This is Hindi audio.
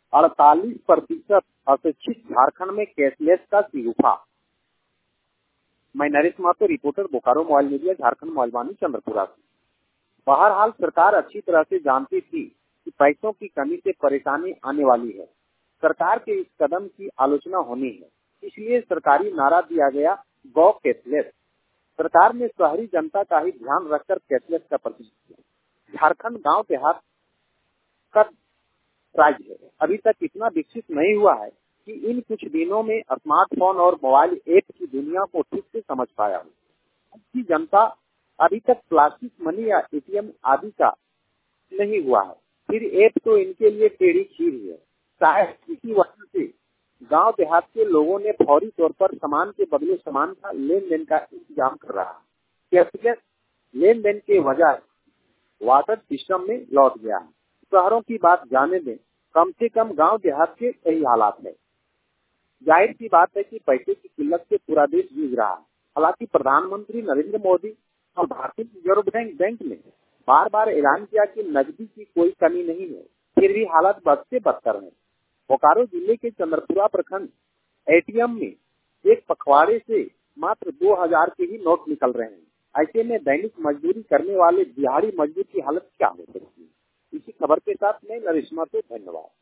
48% अशिक्षित झारखंड में कैशलेस का शिगुफा। मैं Naresh Mahato, reporter, Bokaro mobile media, Jharkhand mobile Chandrapura से। बहरहाल सरकार अच्छी तरह से जानती थी कि पैसों की कमी से परेशानी आने वाली है। सरकार के इस कदम की आलोचना होनी है, इसलिए सरकारी नारा दिया गया, गो कैशलेस। सरकार ने शहरी जनता का ही ध्यान रखकर कैशलेस का प्रचार किया। झारखंड गांव देहात का राज्य है, अभी तक इतना विकसित नहीं हुआ है कि इन कुछ दिनों में स्मार्टफोन और मोबाइल ऐप की दुनिया को ठीक से समझ पाया हो। अच्छी जनता अभी तक प्लास्टिक मनी या एटीएम आदि का नहीं हुआ है, फिर ऐप तो इनके लिए टेढ़ी खीर है। शायद इसी वजह से गांव देहात के लोगों ने फौरी तौर पर सामान के बदले सामान का लेन देन का इंतजाम कर रहा है। कैशलेस लेन देन के वजह वाटर सिस्टम में लौट गया है। शहरों की बात जाने दें, कम से कम गांव देहात के सही हालात है। जाहिर सी बात है कि पैसे की किल्लत से पूरा देश जूझ रहा है। हालांकि प्रधानमंत्री नरेंद्र मोदी और भारतीय रिजर्व बैंक ने बार बार ऐलान किया कि नकदी की कोई कमी नहीं है, फिर भी हालात बद से बदतर है। बोकारो जिले के चंद्रपुरा प्रखंड एटीएम में एक पखवाड़े से मात्र 2000 के ही नोट निकल रहे हैं। ऐसे में दैनिक मजदूरी करने वाले दिहाड़ी मजदूर की हालत क्या हो सकती है। इसी खबर के साथ मैं नरेश महतो, धन्यवाद।